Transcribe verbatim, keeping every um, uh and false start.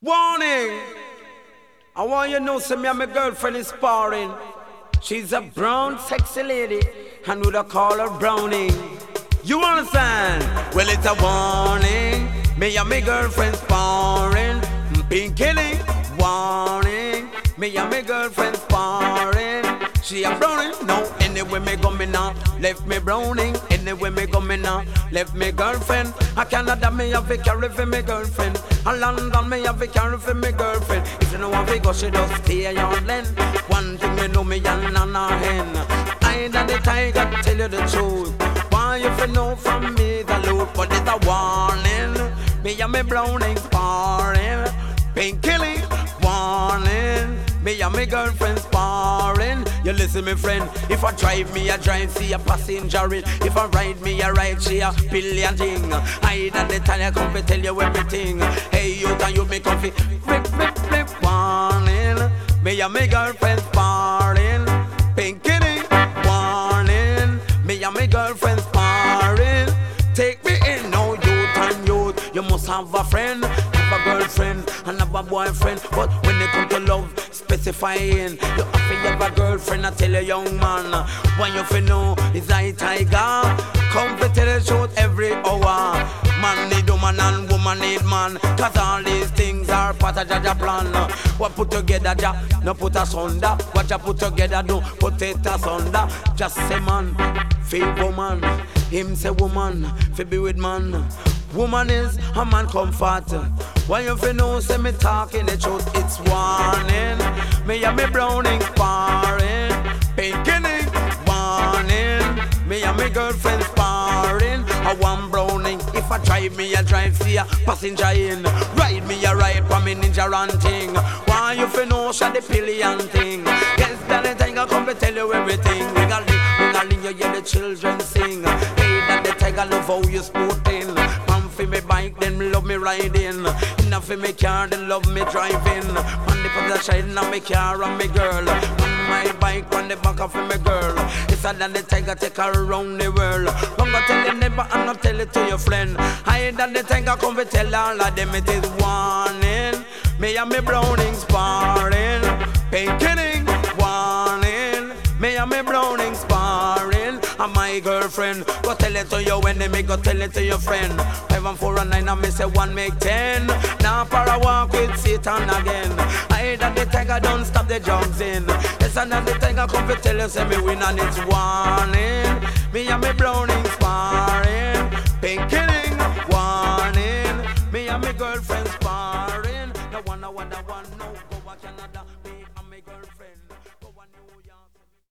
Warning! I want you to know, say me and my girlfriend is sparring. She's a brown, sexy lady, and would I call her Brownie? You understand? Well, it's a warning. Me and my girlfriend sparring. Pink killing. Warning. Me and my girlfriend sparring. She a browning, no. Anyway me go me now, left me browning. Anyway me go me now, left me girlfriend. I Canada me have a carry for me girlfriend. A London me have a carry for me girlfriend. If you know want to go, she just stay on land. One thing me know me and Nana hen. I that the tiger tell you the truth. Why you fi know from me the loot, but it's a warning. Me and me browning sparring, pink killing, warning. Me and my girlfriend sparring. You listen, me friend. If I drive me, I drive, see a passenger in. If I ride me, I ride, she a billion thing. I that the time I come to tell you everything. Hey, you can you make comfy? Flip, flip, flip, warning. Me and my girlfriend sparring. Pink kitty, warning. Me and my girlfriend sparring. Take me in, no youth and youth. You must have a friend, have a girlfriend, and have a boyfriend. But when it come to love, specifying, you have to have a girlfriend. I tell a young man, when you feel know is I tiger. Come to tell the truth every hour. Man need woman and woman need man. Cause all these things are part of Jaja plan. What put together, Jah, no put asunder. What Jah put together, don't put it asunder. Just say man, feel woman. Him say woman, fi be with man. Woman is a man comfort. Why you fi know say me talking the truth? It's warning. Me and me browning sparring, pinking warning. Me and me girlfriend sparring. I want browning. If I drive me, I drive see a passenger in. Ride me, I ride for me ninja ranting. Why you fi know say the pillion thing? Yes, that the tiger come to tell you everything. Ring-a-ling, ring-a-ling, you hear the children sing. Hey, that the tiger love how you sporting. For me bike, then love me riding. Enough for me car, then love me driving. On the position of me car and me girl. On my bike, on the back of me girl. It's a than the tiger take her around the world. Don't go tell your neighbor and not tell it to your friend. I that the tiger come to tell all of them it is warning. Me and me browning sparring, pink killing, warning. Me and me browning sparring. And my girlfriend, go tell it to your enemy, go tell it to your friend. Five and four and nine, and me say one make ten. Now para walk with Satan again. I that the tiger don't stop the jugs in. Yes, and then the tiger come to tell you, say me win and it's warning. Me and me browning sparring, pink killing, warning. Me and me girlfriend sparring. No one, no one, no one, no go watch another.